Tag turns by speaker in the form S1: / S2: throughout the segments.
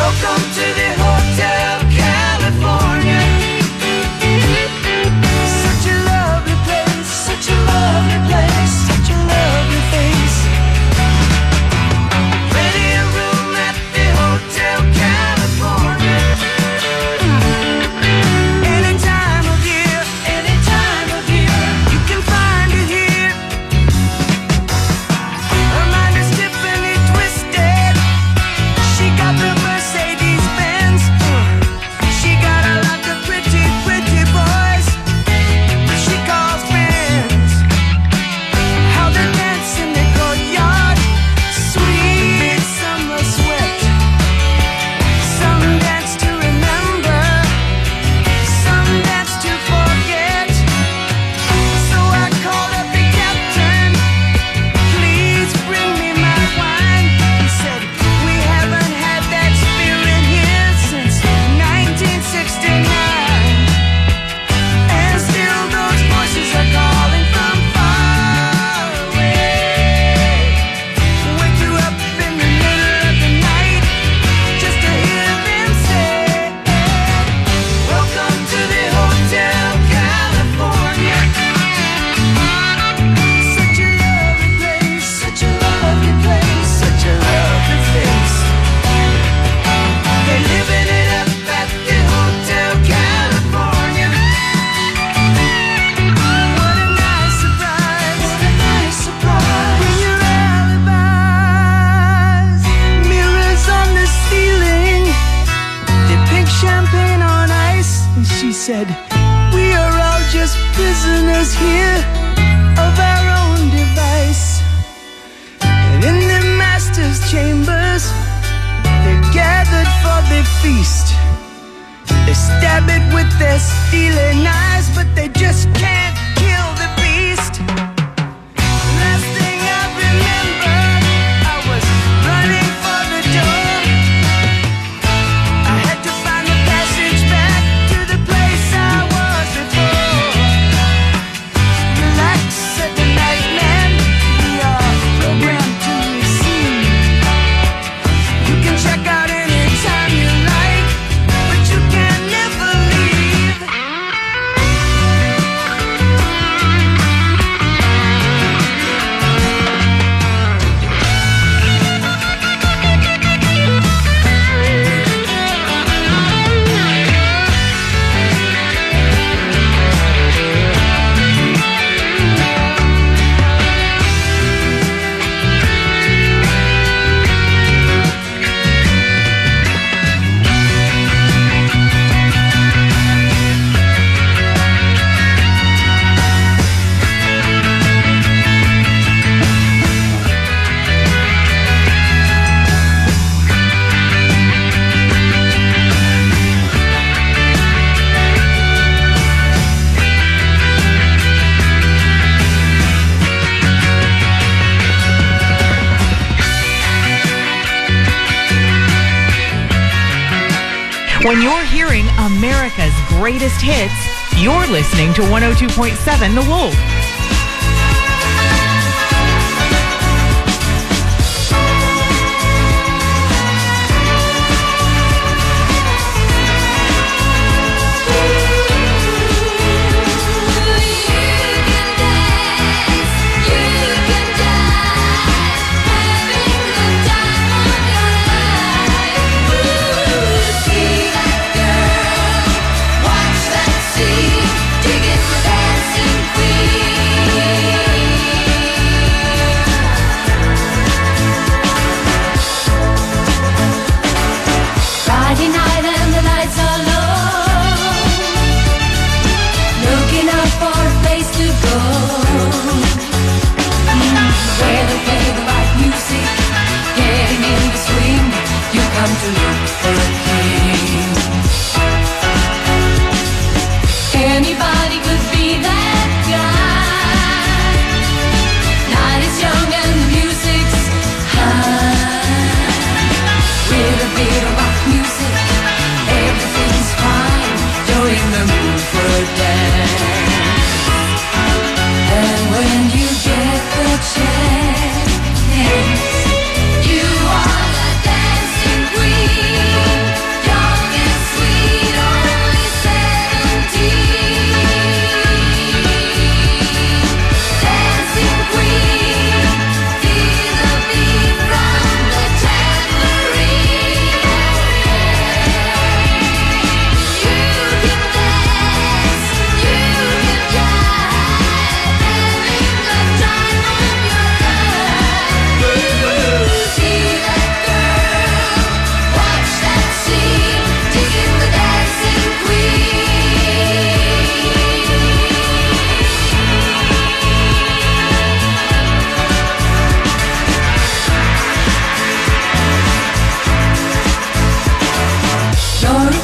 S1: Welcome to the Hotel California. Such a lovely place, such a lovely place, such a lovely face. Plenty of room at the Hotel California. Any time of year, you can find it here. Her mind is Tiffany twisted. She got the Mercedes Benz. She got a lot of pretty, pretty boys she calls friends. How they dance in the courtyard, sweet summer sweat. Some dance to remember, some dance to forget. So I called up the captain, please bring me my wine. He said, we haven't had that spirit here since 1969. And still those voices are calling from far away. Wake you up in the middle of the night just to hear them say, welcome to the Hotel California. Such a lovely place, such a lovely place, such a lovely face. They're living it up at the Hotel California. What a nice surprise, what a nice surprise. Bring your alibis, mirrors on the ceiling, the pink champagne on ice. And she said, we are all just prisoners here of our own device. And in the master's chambers, they're gathered for the feast. They stab it with their steely knives, but they just can't kill the beast. Last thing I remember, I was running for the door. I had to find the passage back to the place I was before. Relax, said the night man, we are programmed to receive. You can check out anytime you like, but you can never leave.
S2: When you're hearing America's greatest hits, you're listening to 102.7 The Wolf.
S1: Watch that scene, digging for dancing queen.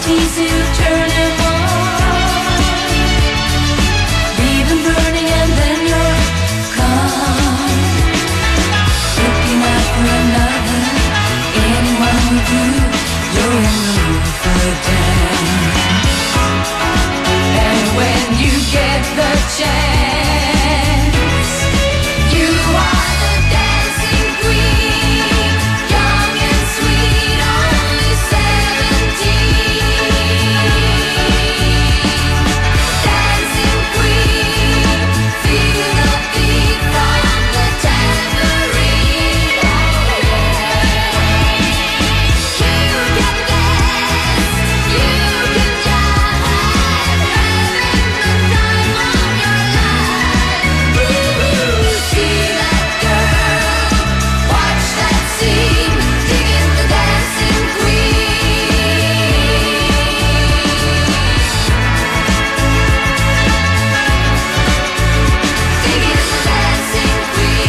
S3: easy to turn him on. Leave him burning and then you're gone. Looking out for another, anyone will do. You're in the mood for a dance. And when you get the chance, you are the dancing queen, young and sweet, only 17. Dancing queen, feel the beat from the tambourine. You can dance, you can jive, having the time of your life. Ooh, see that girl, watch that scene, digging the dancing queen. Digging the dancing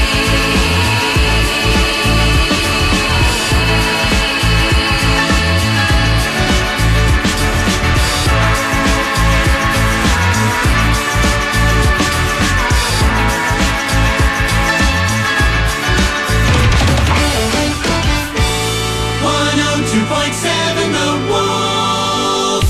S4: The Wolf.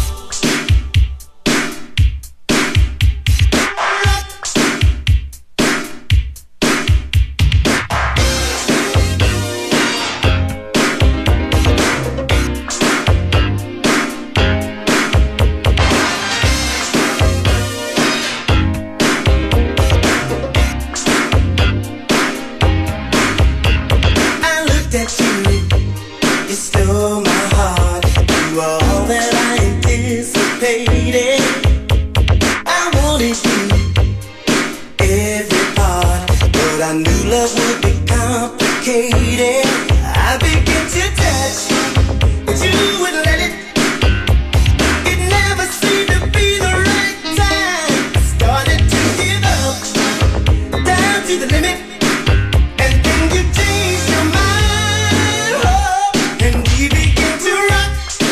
S1: I looked at you, you stole my heart. You were all that I anticipated. I wanted you, every part, but I knew love would be complicated. I began to touch, but you wouldn't let it. It never seemed to be the right time. I started to give up, down to the limit. And then you changed your mind, oh, and we began to rock,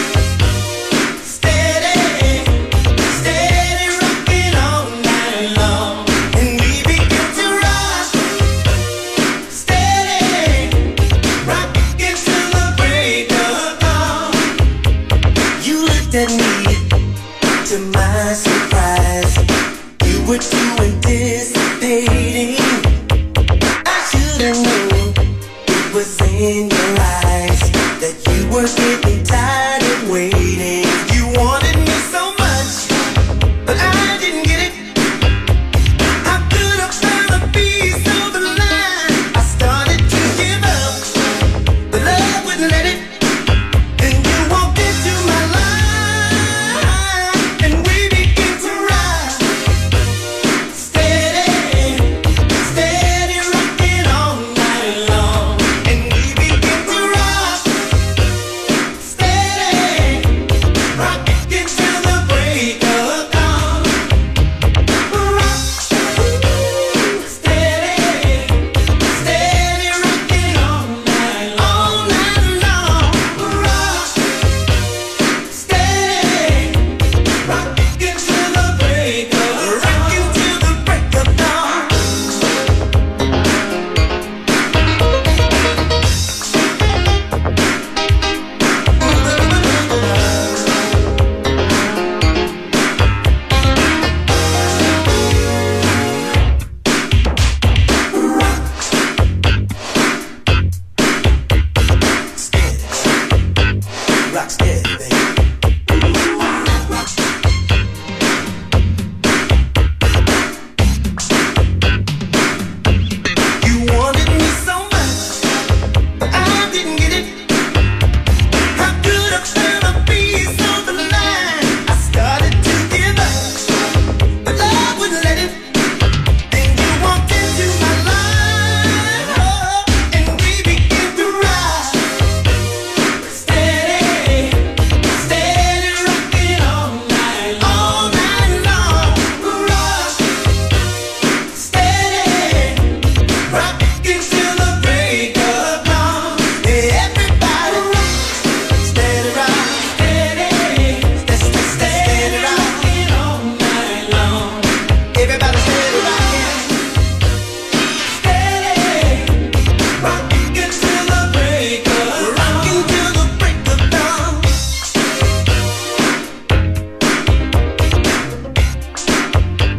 S1: steady, steady rocking all night long. And we began to rock, steady, rocking till the break of dawn. You looked at me, to my surprise, you were too anticipating. I should've known it was in your eyes that you were getting tired of waiting. You wanted me so much, but I didn't get it. I could have found a piece of the line. I started to give up, but love wouldn't let it. And you walked into my life, and we began to ride, steady, steady rocking all night long. And we began to rock, steady,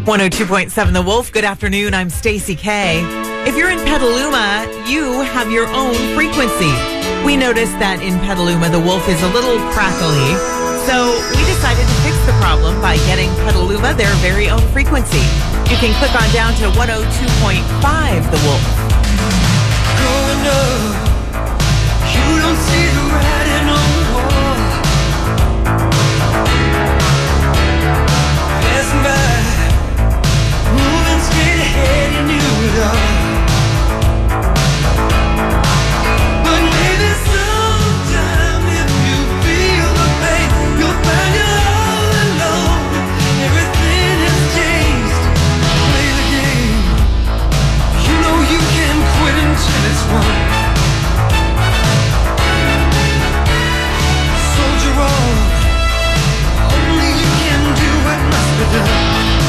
S2: 102.7 The Wolf. Good afternoon. I'm Stacey K. If you're in Petaluma, you have your own frequency. We noticed that in Petaluma, the Wolf is a little crackly. So we decided to fix the problem by getting Petaluma their very own frequency. You can click on down to 102.5 The Wolf.
S1: Growing up, you don't see the writing on the wall. Passing by, moving straight ahead, you knew it all. But maybe sometime if you feel the pain, you'll find you're all alone. Everything has changed. Play the game. You know you can quit until it's won. Soldier on. Only you can do what must be done.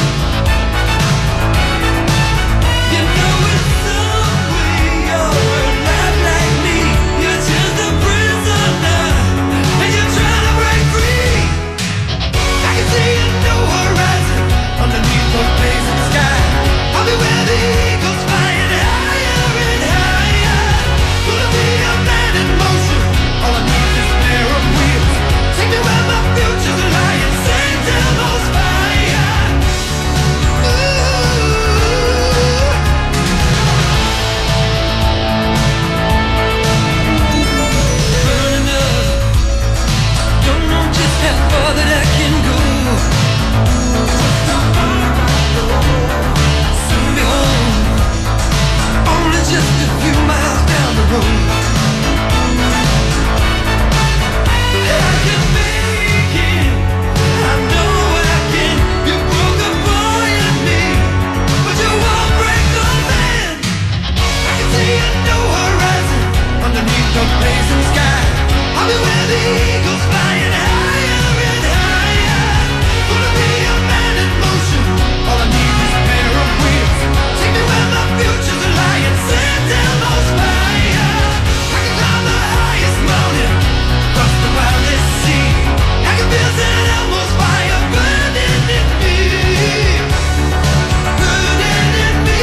S1: You know it's some way you're alive like me. You're just a prisoner, and you're trying to break free. I can see a new horizon underneath the blazing sky. I'll be where the eagles flying higher and higher. Gonna be a man in motion. All I need is a pair of wheels. Take me where my future's lying. Sing devil's fire. Burning up. Don't know just how far that I can go. Soon be home. Only just a few miles down the road. I can make it. I know I can. You broke a boy in me, but you won't break the man. I can see a new horizon underneath the blazing sky. I'll be where the eagles flying higher and higher. Gonna be a man in motion. All I need is a pair of wheels. Take me where my future's lying. Send devil's fire. I can climb the highest mountain, cross the wildest sea. I can feel St. Elmo's fire burning in me, burning in me.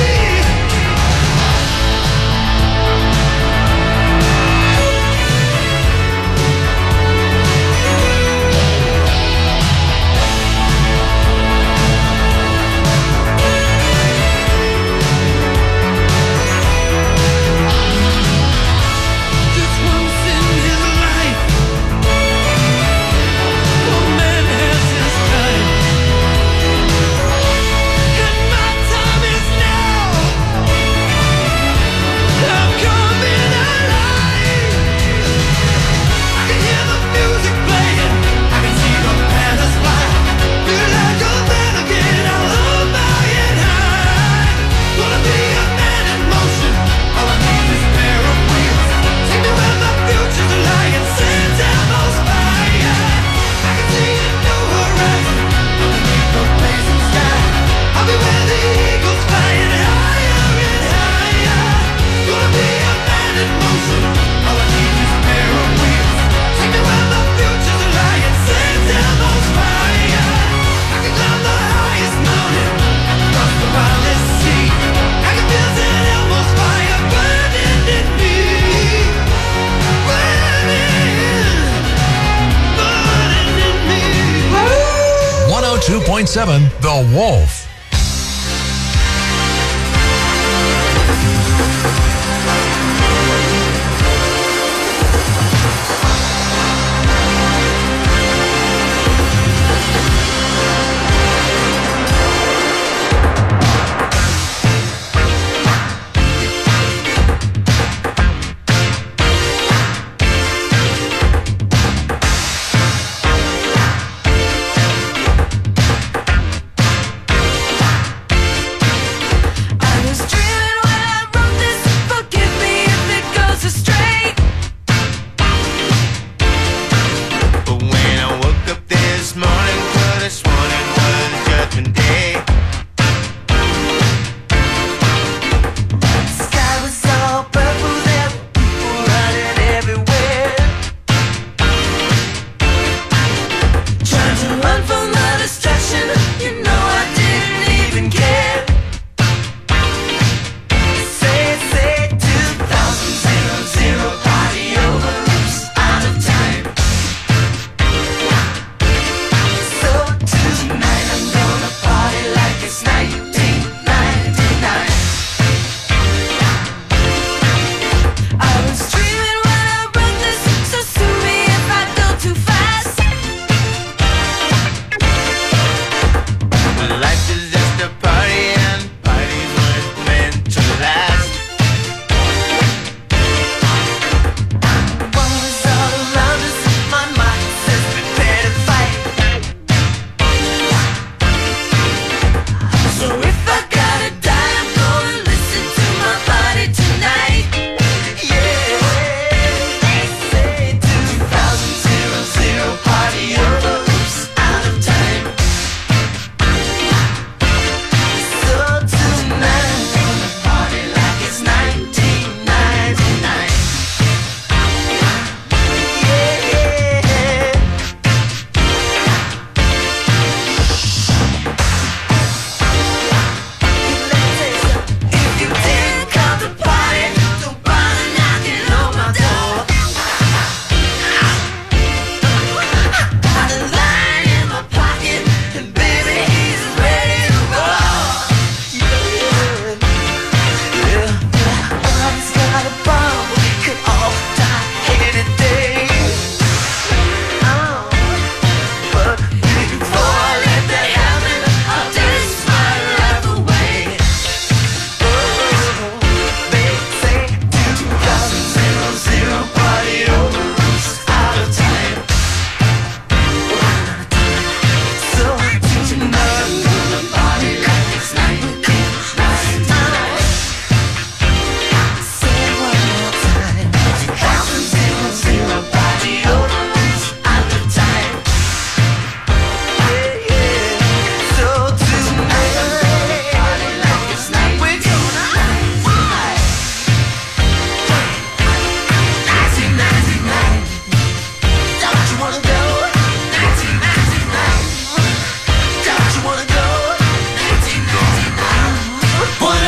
S1: Just once in his life, one man has his time, and my time is now. I'm coming alive. I can hear the music playing. I can see the banners fly. Feel like a man again. I'll hold my head high. Gonna be a man in motion. All I need is a pair of wheels. Take me where my future's lying. Send devil's fire. I can see a new horizon underneath the blazing sky. I'll be where the eagles flying higher and higher. Gonna be a man in motion. All I need is a pair of wheels. Take me where my future's lying. Send devil's fire. I can climb the highest mountain, cross the wildest sea. I can feel St. Elmo's fire burning in me, burning in me.
S5: 102.7 The Wolf.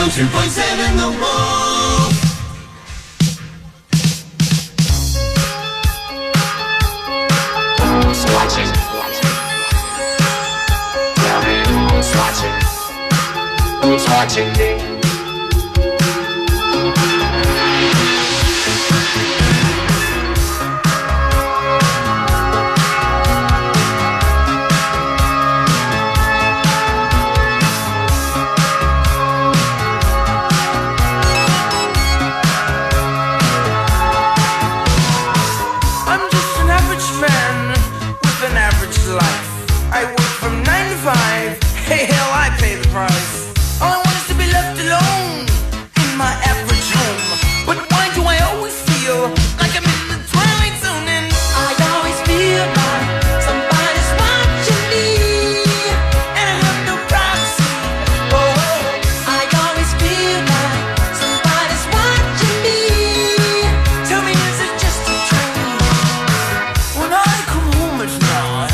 S4: 102.7 The Wolf.
S6: Who's watching? Tell me who's watching? Who's watching me?
S1: Hey, hell, I pay the price. All I want is to be left alone in my average home. But why do I always feel like I'm in the twilight zone? And I always feel like somebody's watching me, and I have no privacy. Oh, I always feel like somebody's watching me. Tell me, is it just a dream? When I come home at night,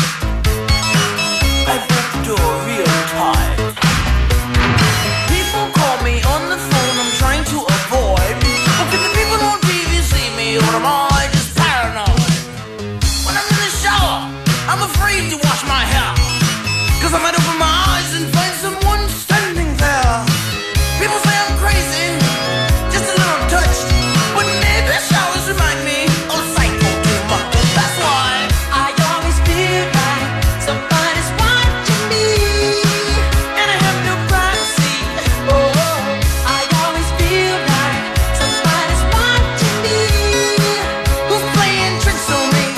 S1: I break the door real tight. People call me on the phone, I'm trying to avoid. But can the people on TV see me, or am I just paranoid? When I'm in the shower, I'm afraid to wash my hair, 'cause I might open my eyes and find someone standing there. People say I'm crazy, just a little touched, but maybe showers remind me of psycho too much. That's why I always feel like somebody's watching me, and I have no privacy. Oh, I always feel like somebody's watching me. Who's playing tricks on me?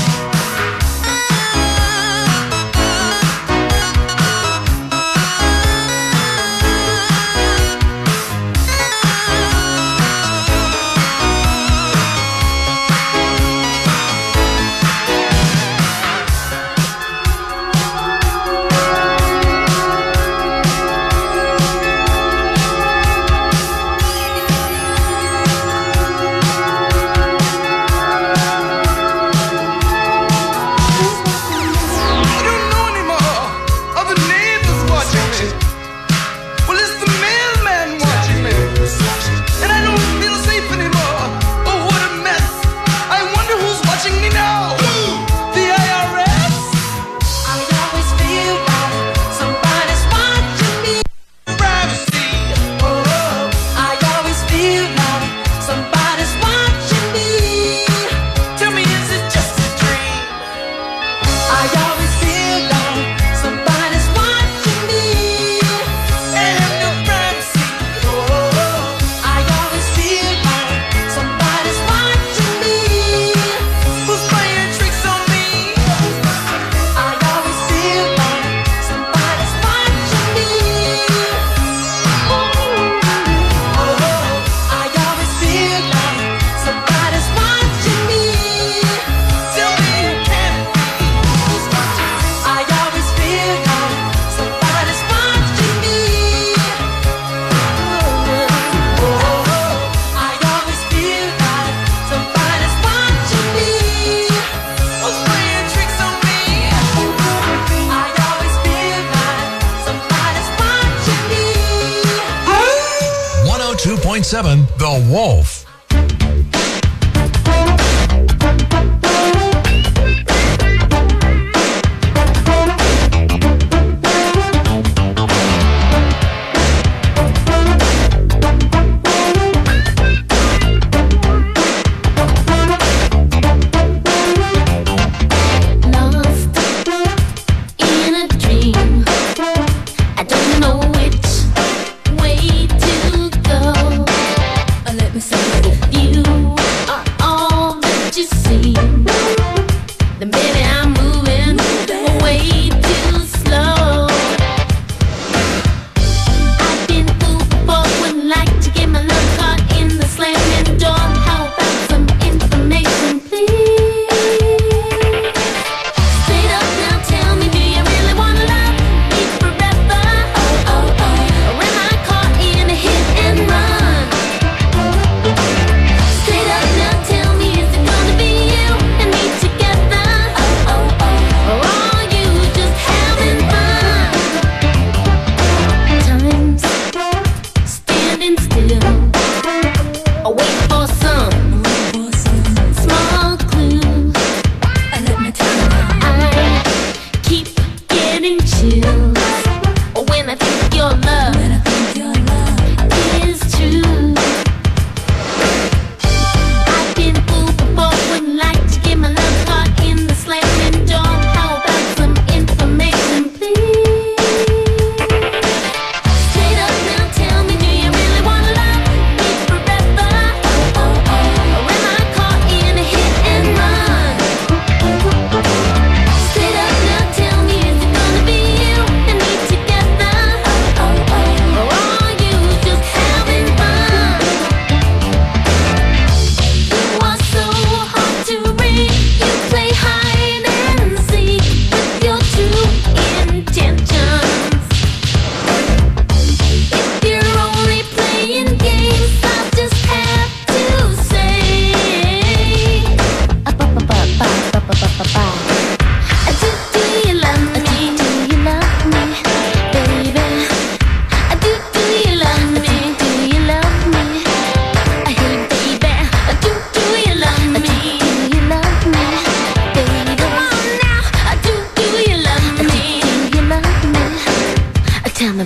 S1: I don't know anymore. Are the neighbors watching me? Well, it's the mailman watching me, and I don't feel safe anymore. Oh, what a mess! I wonder who's watching me now. The IRS? I always feel like somebody's watching me. Privacy. Oh, I always feel like somebody's watching me. Tell me, is it just a dream? I always feel like somebody's watching me, and I have no privacy. Oh, I always feel like somebody's watching me. Who's playing tricks on me? I always feel like somebody's watching me. Oh, I always feel like somebody's watching me. Tell me who can it be? Who's watching? I always feel like somebody's watching me. I always feel like somebody's watching me. Who's playing tricks on me? I always feel like somebody's watching me.
S5: 102.7 The Wolf.
S3: Lost in a dream. I don't know which way to go. Let me say, if you are all that you seem, then baby I'm moving way too slow. I've been fooled before, wouldn't like to get my love caught in the slamming door. How about some information, please? Straight up now, tell me, do you really wanna love me forever? Or am I caught in a hit and run? Straight up now, tell me, is it gonna be you and me together?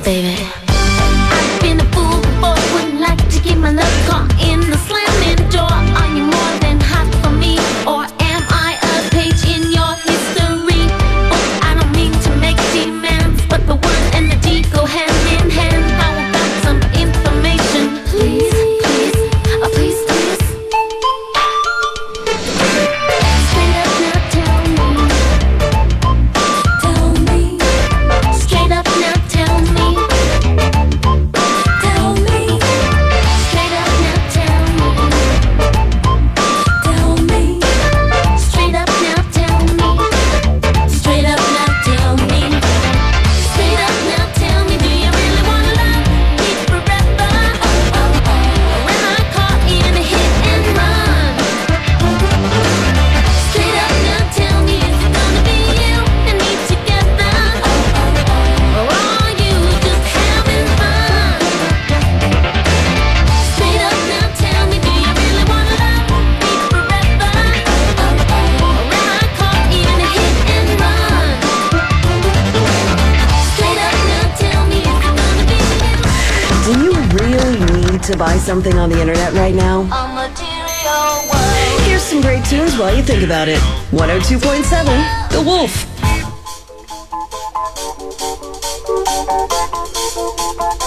S3: baby. I've been a fool before, wouldn't like to get my love caught in the slamming door. Are you more than hot for me, or am I a page in your history book? I don't mean to make demands, but the word and the deed go hand in hand. How about some information, please, please, please, please? Straight up now, tell me. Tell me. Straight up now, tell me. Tell me. Straight up now, tell me. Tell me. Straight up now, tell me. Straight up now, tell me. Straight up now, tell me. Do you really wanna love me forever? Or am I caught in a hit and run? Straight up now, tell me. Is it gonna be you and me together? Or are you just having fun? Straight up now, tell me. Do you really wanna love me forever? Or am I caught in a hit and run? Straight up now, tell me. Is it gonna be you?
S7: Do you really need to buy something on the internet right now?
S3: A material world.
S7: Here's some great tunes while you think about it. 102.7, The Wolf.